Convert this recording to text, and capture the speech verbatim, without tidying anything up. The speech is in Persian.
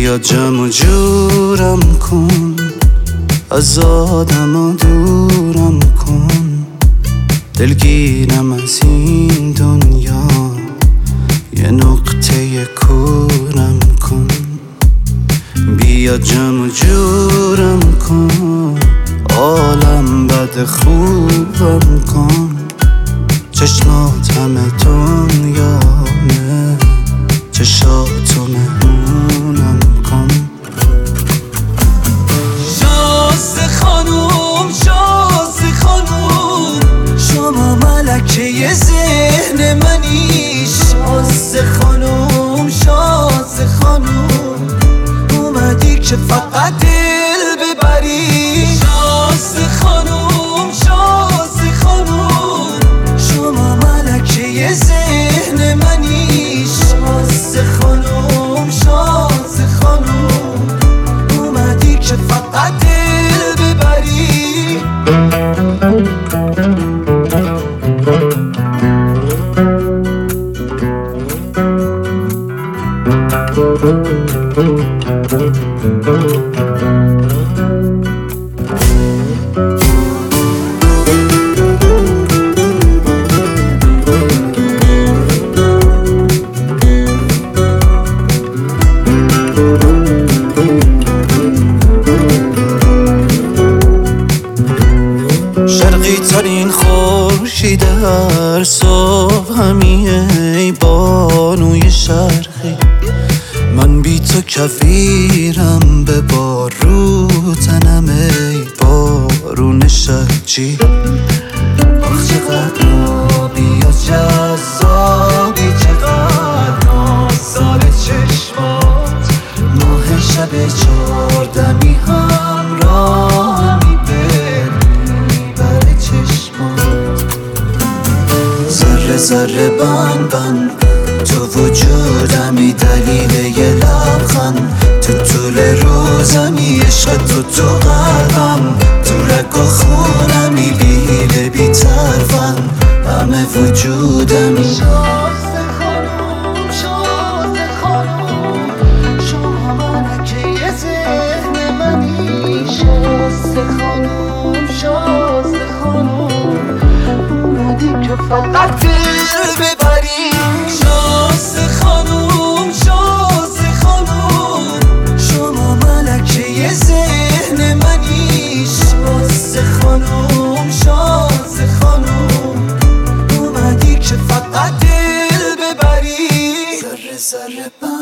بیا جمع و جورم کن، از آدم ها دورم کن، دلگیرم از این دنیا، یه نقطه کورم کن. بیا جمع و جورم کن، عالم بد خوبم کن، چشمات همه دنیامه، چشاتو مهمونم کن. شازده خانوم شازده خانوم، شما ملکه ذهن منی. شازده خانوم شازده خانوم، اومدی که فقط دل ببری. شازده خانوم شازده خانوم، شما ملکه ذهن منی. شازده خانوم شازده خانوم، اومدی که فقط دل ببری. شرقی ترین خورشید هر صبح همیه، ای بانوی شرقی. من بی تو کفیرم به بارو تنم، ای بارون شرجی. آخ چقدر آبی و جذابی، چقدر نازدار چشمات. ماه شب چهاردمی همراهمی بر چشمات. ذره ذره بند بند تو وجودمی، دلیل یه لبخند تو طول روزمی. عشق تو تو قلبم، تو رگ و خونمی، بی حیله بی طرفم، همه وجودمی. شازده خانوم شازده خانوم، شما ملکه ذهن منی. شازده خانوم شازده خانوم، اومدی که فقط دل ببری. شازده خانوم شازده خانوم، شما ملکه ذهن منی. شازده خانوم شازده خانوم، اومدی که فقط دل ببری. ذره ذره